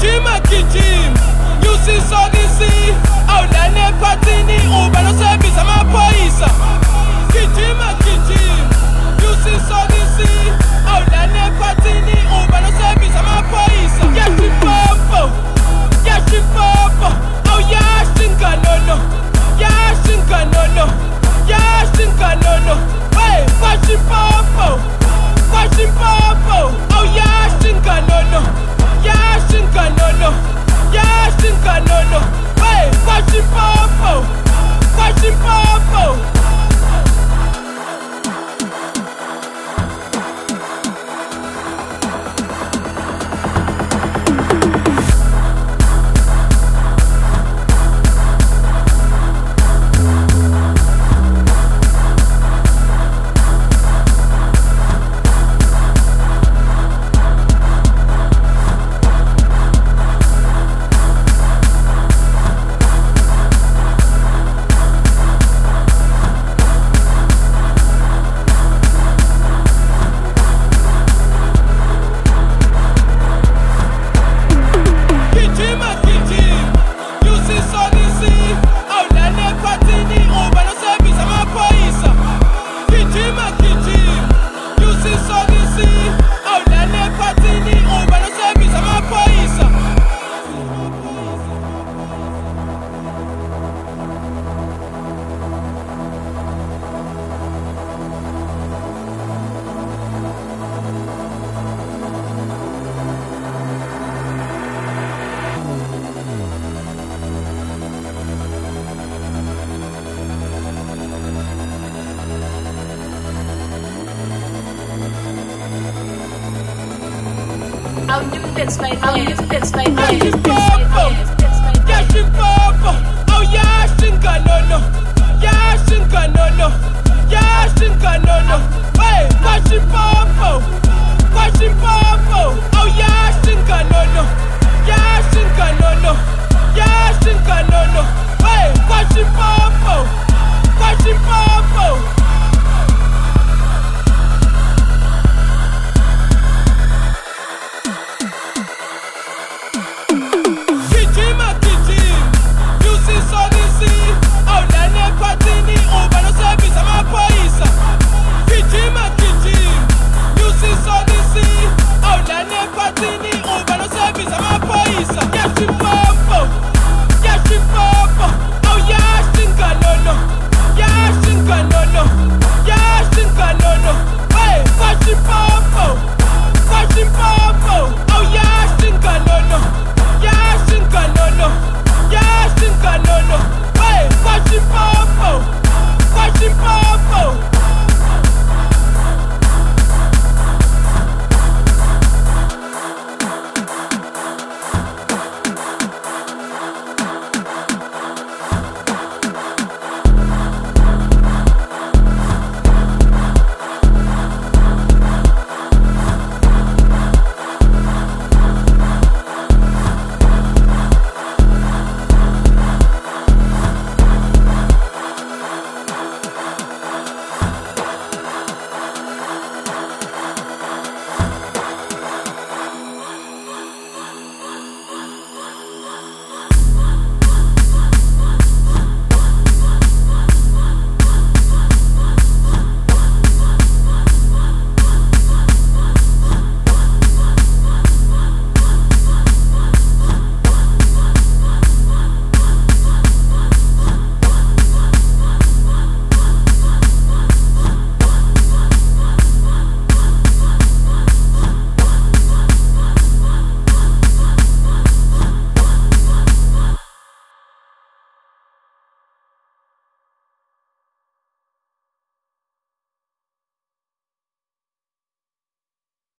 Gijima gijima, nyusi sokisi, awulane phathini uba nosebenza amaphoyisa. Gijima gijima, nyusi sokisi, awulane phathini uba nosebenza amaphoyisa. Yashipompo, yashipompo, awuyashinganono, yashinganono, yashinganono. Hey, kwashipompo, kwashipompo, awuyashinganono, yashinganono, yashinganono. Hey, kwashipompo, kwashipompo. Yashipompo, oh yashinganono, yashinganono, yashinganono. Hey, kwashipompo, kwashipompo, oh yashinganono, yashinganono, yashinganono. Hey, kwashipompo, kwashipompo. Yashipompo, yashipompo, oh yashinganono, yashinganono, yashinganono. Hey, kwashipompo, kwashipompo.